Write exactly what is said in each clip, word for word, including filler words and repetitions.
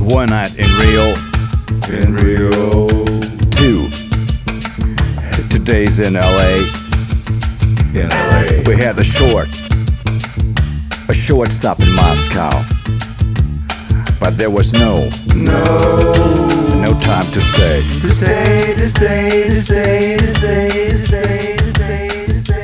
One night in Rio. In Rio. Two. Two days in L A. In L A. We had a short, a short stop in Moscow. But there was no, No. no time to stay. To stay, to stay, to stay, to stay, to stay, to stay, to stay.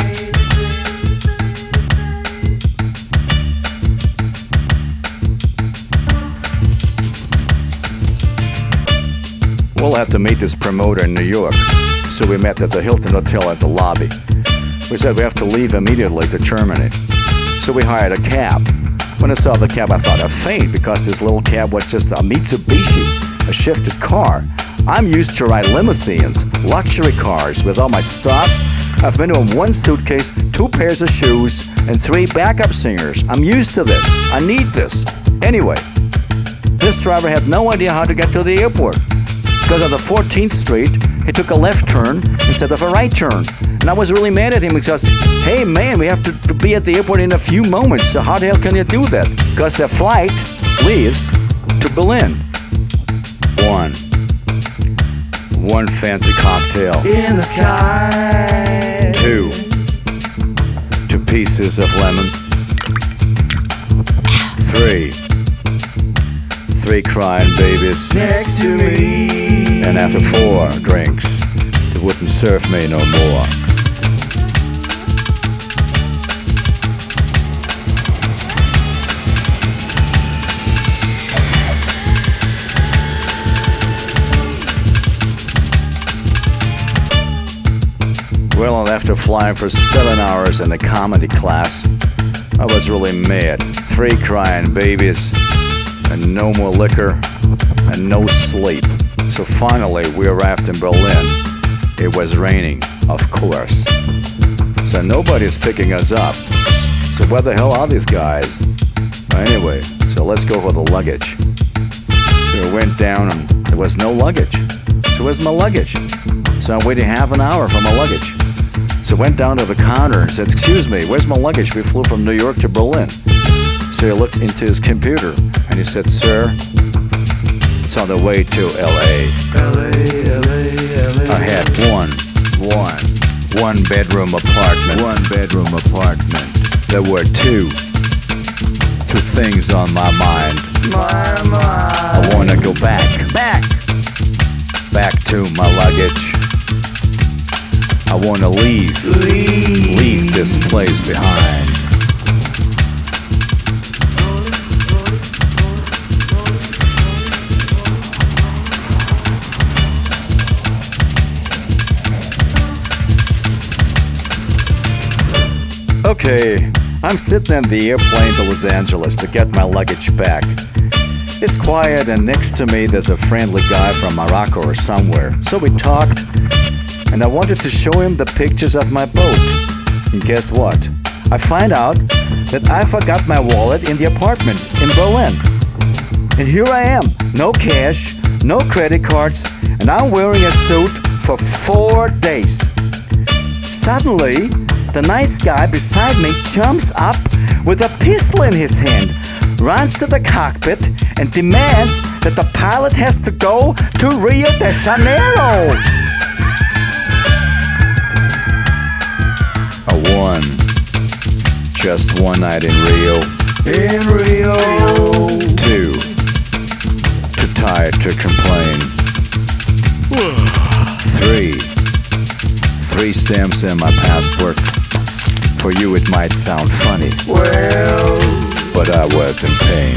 We'll have to meet this promoter in New York. So we met at the Hilton Hotel at the lobby. We said we have to leave immediately to Germany. So we hired a cab. When I saw the cab, I thought I'd faint because this little cab was just a Mitsubishi, a shifted car. I'm used to ride limousines, luxury cars with all my stuff. I've been on one suitcase, two pairs of shoes, and three backup singers. I'm used to this. I need this. Anyway, this driver had no idea how to get to the airport. Because on the fourteenth Street, he took a left turn instead of a right turn. And I was really mad at him because, hey man, we have to, to be at the airport in a few moments. So how the hell can you do that? Because the flight leaves to Berlin. One. One fancy cocktail. In the sky. Two. Two pieces of lemon. Three. Three crying babies. Next to me. And after four drinks, they wouldn't serve me no more. Well, and after flying for seven hours in the comedy class, I was really mad. Three crying babies, and no more liquor, and no sleep. So finally, we arrived in Berlin. It was raining, of course. So nobody's picking us up. So where the hell are these guys? Anyway, so let's go for the luggage. We went down and there was no luggage. So where's my luggage? So I'm waiting half an hour for my luggage. So I went down to the counter and said, excuse me, where's my luggage? We flew from New York to Berlin. So he looked into his computer and he said, sir, it's on the way to L A. L A, L A, L A. I had one, one, one bedroom apartment. One bedroom apartment. There were two, two things on my mind. My, my. I want to go back, back, back to my luggage. I want to leave, Leave. leave this place behind. Okay, I'm sitting in the airplane to Los Angeles to get my luggage back. It's quiet and next to me there's a friendly guy from Morocco or somewhere. So we talked and I wanted to show him the pictures of my boat. And guess what? I find out that I forgot my wallet in the apartment in Berlin. And here I am, no cash, no credit cards, and I'm wearing a suit for four days. Suddenly, the nice guy beside me jumps up with a pistol in his hand, runs to the cockpit, and demands that the pilot has to go to Rio de Janeiro. A one, just one night in Rio. In Rio. Two, too tired to complain. Three, three stamps in my passport. For you it might sound funny, Well. but I was in pain.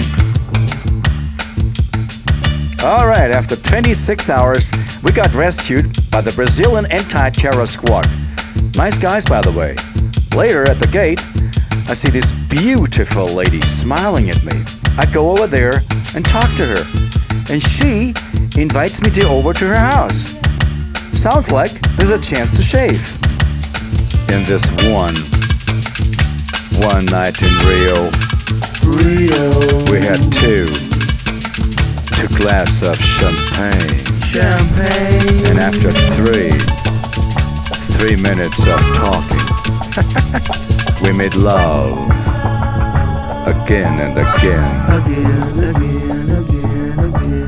Alright, after twenty-six hours, we got rescued by the Brazilian anti-terror squad. Nice guys, by the way. Later, at the gate, I see this beautiful lady smiling at me. I go over there and talk to her, and she invites me to over to her house. Sounds like there's a chance to shave. In this one, one night in Rio, Rio. we had two, two glasses of champagne. Champagne. And after three, three minutes of talking, we made love again and again. Again, again, again, again.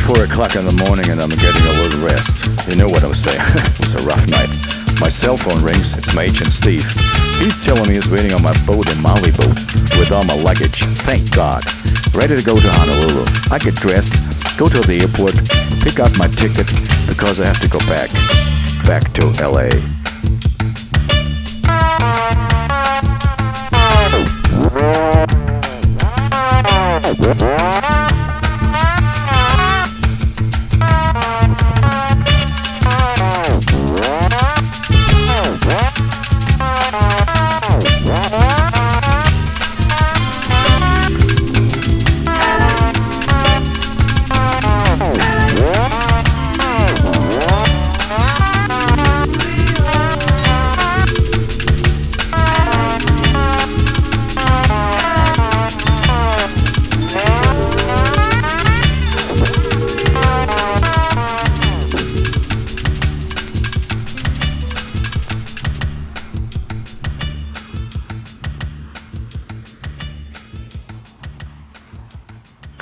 four o'clock in the morning and I'm getting a little rest. You know what I'm saying? It was a rough night. My cell phone rings. It's my agent Steve. He's telling me he's waiting on my boat in Malibu with all my luggage. Thank God. Ready to go to Honolulu. I get dressed, go to the airport, pick out my ticket because I have to go back, back to L A. Yeah.